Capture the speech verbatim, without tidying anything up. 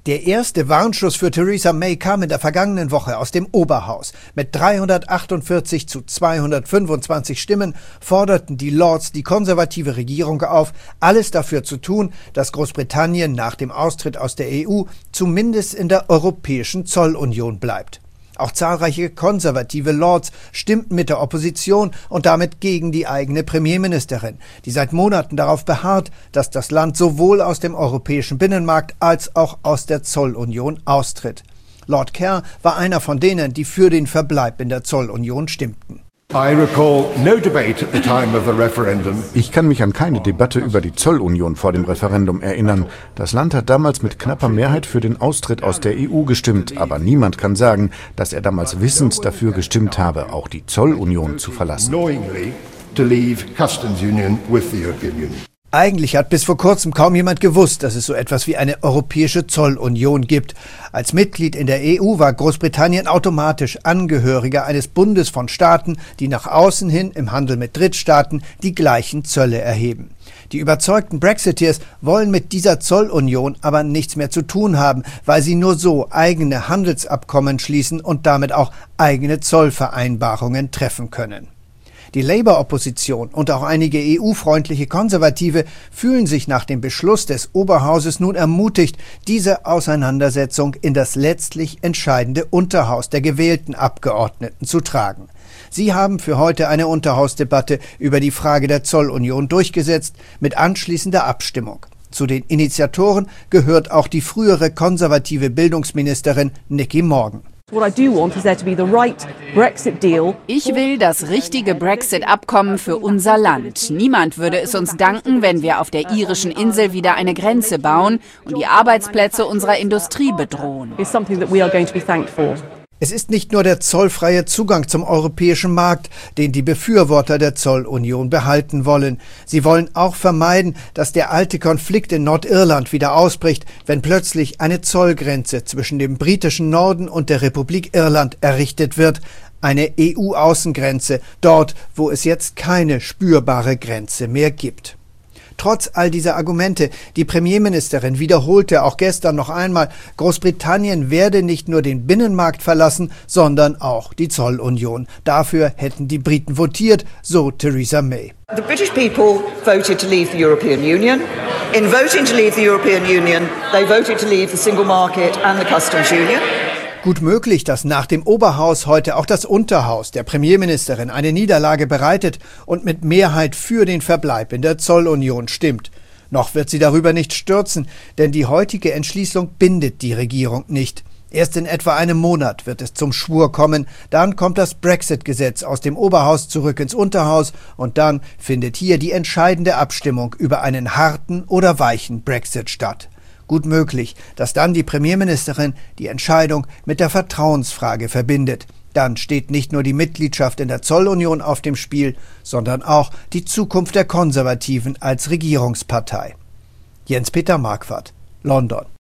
Der erste Warnschuss für Theresa May kam in der vergangenen Woche aus dem Oberhaus. Mit dreihundertachtundvierzig zu zweihundertfünfundzwanzig Stimmen forderten die Lords die konservative Regierung auf, alles dafür zu tun, dass Großbritannien nach dem Austritt aus der E U zumindest in der Europäischen Zollunion bleibt. Auch zahlreiche konservative Lords stimmten mit der Opposition und damit gegen die eigene Premierministerin, die seit Monaten darauf beharrt, dass das Land sowohl aus dem europäischen Binnenmarkt als auch aus der Zollunion austritt. Lord Kerr war einer von denen, die für den Verbleib in der Zollunion stimmten. Ich kann mich an keine Debatte über die Zollunion vor dem Referendum erinnern. Das Land hat damals mit knapper Mehrheit für den Austritt aus der E U gestimmt, aber niemand kann sagen, dass er damals wissend dafür gestimmt habe, auch die Zollunion zu verlassen. Eigentlich hat bis vor kurzem kaum jemand gewusst, dass es so etwas wie eine europäische Zollunion gibt. Als Mitglied in der E U war Großbritannien automatisch Angehöriger eines Bundes von Staaten, die nach außen hin im Handel mit Drittstaaten die gleichen Zölle erheben. Die überzeugten Brexiteers wollen mit dieser Zollunion aber nichts mehr zu tun haben, weil sie nur so eigene Handelsabkommen schließen und damit auch eigene Zollvereinbarungen treffen können. Die Labour-Opposition und auch einige E U-freundliche Konservative fühlen sich nach dem Beschluss des Oberhauses nun ermutigt, diese Auseinandersetzung in das letztlich entscheidende Unterhaus der gewählten Abgeordneten zu tragen. Sie haben für heute eine Unterhausdebatte über die Frage der Zollunion durchgesetzt, mit anschließender Abstimmung. Zu den Initiatoren gehört auch die frühere konservative Bildungsministerin Nicky Morgan. Ich will das richtige Brexit-Abkommen für unser Land. Niemand würde es uns danken, wenn wir auf der irischen Insel wieder eine Grenze bauen und die Arbeitsplätze unserer Industrie bedrohen. Es ist nicht nur der zollfreie Zugang zum europäischen Markt, den die Befürworter der Zollunion behalten wollen. Sie wollen auch vermeiden, dass der alte Konflikt in Nordirland wieder ausbricht, wenn plötzlich eine Zollgrenze zwischen dem britischen Norden und der Republik Irland errichtet wird. Eine E U-Außengrenze, dort, wo es jetzt keine spürbare Grenze mehr gibt. Trotz all dieser Argumente, die Premierministerin wiederholte auch gestern noch einmal, Großbritannien werde nicht nur den Binnenmarkt verlassen, sondern auch die Zollunion. Dafür hätten die Briten votiert, so Theresa May. The British people voted to leave the European Union. In voting to leave the European Union, they voted to leave the single market and the customs union. Gut möglich, dass nach dem Oberhaus heute auch das Unterhaus der Premierministerin eine Niederlage bereitet und mit Mehrheit für den Verbleib in der Zollunion stimmt. Noch wird sie darüber nicht stürzen, denn die heutige Entschließung bindet die Regierung nicht. Erst in etwa einem Monat wird es zum Schwur kommen, dann kommt das Brexit-Gesetz aus dem Oberhaus zurück ins Unterhaus und dann findet hier die entscheidende Abstimmung über einen harten oder weichen Brexit statt. Gut möglich, dass dann die Premierministerin die Entscheidung mit der Vertrauensfrage verbindet. Dann steht nicht nur die Mitgliedschaft in der Zollunion auf dem Spiel, sondern auch die Zukunft der Konservativen als Regierungspartei. Jens-Peter Marquardt, London.